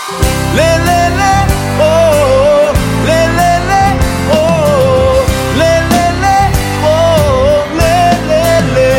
Lê, lê, lê, oh, oh, lê, lê, lê, oh, oh, lê, lê, lê, oh, oh, lê, lê, lê.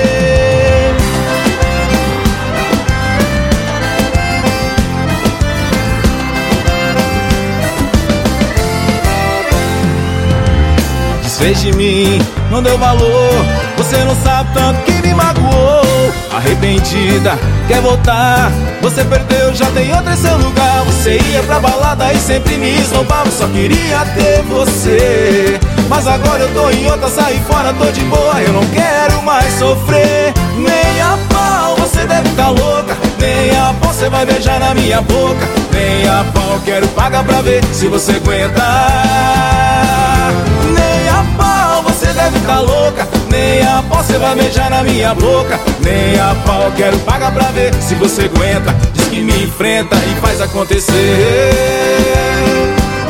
Desfez de mim, não deu valor. Você não sabe tanto que me magoou. Arrependida, quer voltar. Você perdeu, já tem outra em seu lugar. Você ia pra balada e sempre me esnobava. Só queria ter você, mas agora eu tô em outra, saí fora, tô de boa. Eu não quero mais sofrer. Nem a pau, você deve tá louca. Nem a pau, você vai beijar na minha boca. Nem a pau, quero pagar pra ver se você aguentar. Nem a pau, você deve tá louca. Nem a pau, você vai beijar na minha boca. Nem a pau, quero pagar pra ver se você aguenta. Diz que me enfrenta e faz acontecer.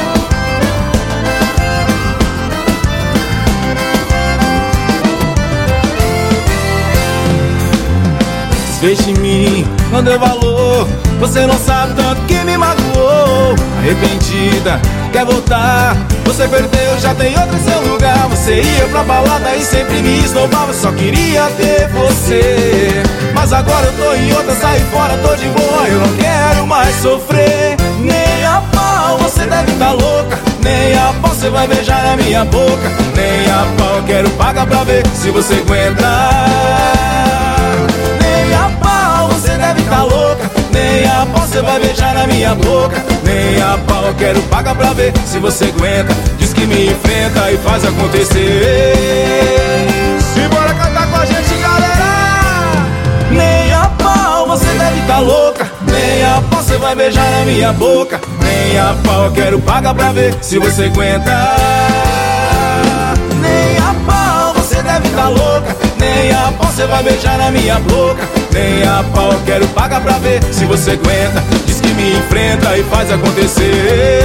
Desfez de mim, não deu valor. Você não sabe tanto que me magoou. Arrependida, quer voltar. Você perdeu, já tem outra em seu lugar. Você ia pra balada e sempre me esnobava. Só queria ter você, mas agora eu tô em outra, saí fora, tô de boa. Eu não quero mais sofrer. Nem a pau, você deve tá louca. Nem a pau, você vai beijar na minha boca. Nem a pau, quero pagar pra ver se você aguentar. Nem a pau, você deve tá louca. Nem a pau, você vai beijar na minha boca. Nem a pau, quero pagar pra ver se você aguenta. Diz que me enfrenta e faz acontecer. Simbora cantar com a gente, galera. Nem a pau, você deve tá louca. Nem a pau, você vai beijar na minha boca. Nem a pau, quero pagar pra ver se você aguenta. Nem a pau, você deve tá louca. Nem a pau, você vai beijar na minha boca. Nem a pau, quero pagar pra ver se você aguenta. Diz que me enfrenta e faz acontecer.